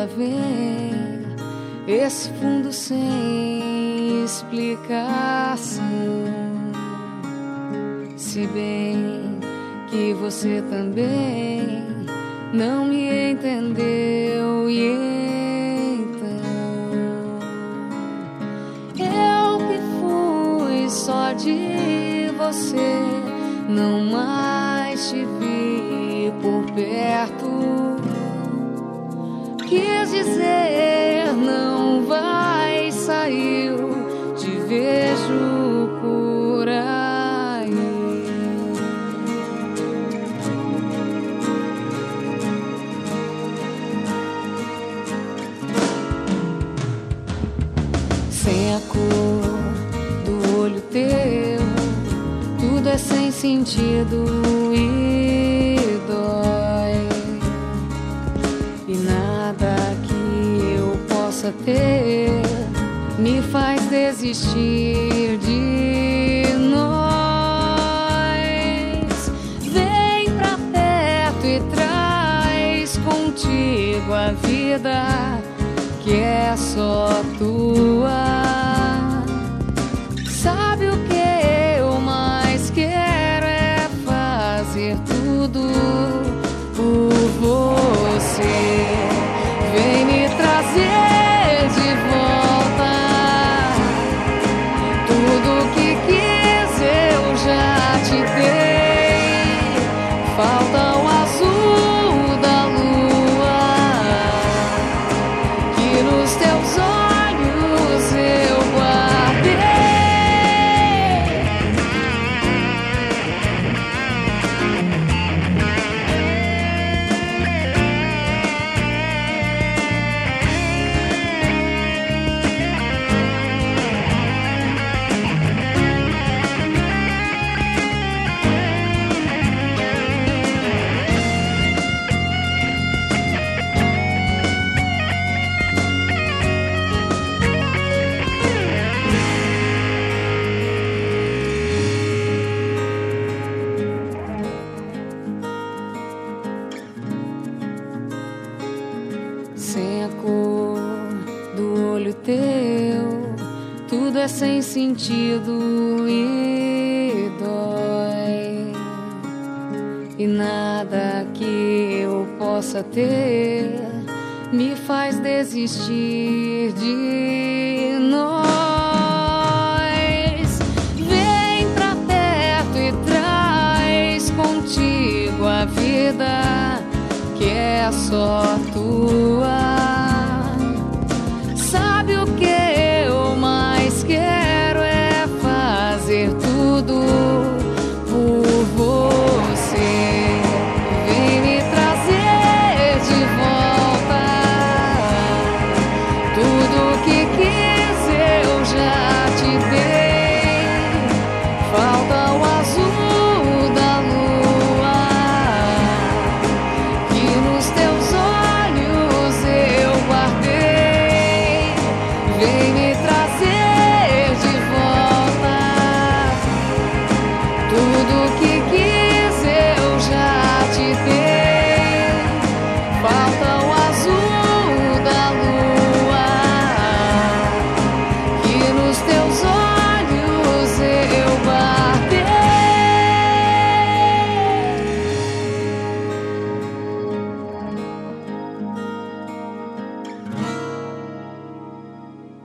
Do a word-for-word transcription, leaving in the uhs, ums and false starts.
ela vem, esse fundo sem explicação. Se bem que você também não me entendeu, e então eu que fui só de você, não mais te vi por perto. Quis dizer, não vai, saiu, te vejo por aí. Sem a cor do olho teu, tudo é sem sentido e dói. E nada que eu possa ter me faz desistir de nós. Vem pra perto e traz contigo a vida que é só tua. Sabe o que eu mais quero é fazer tudo por você. Vem me trazer de volta tudo que quis, eu já te dei. Falta o azul da lua que nos teus olhos eu guardei. Sem a cor do olho teu, tudo é sem sentido e dói. E nada que eu possa ter me faz desistir de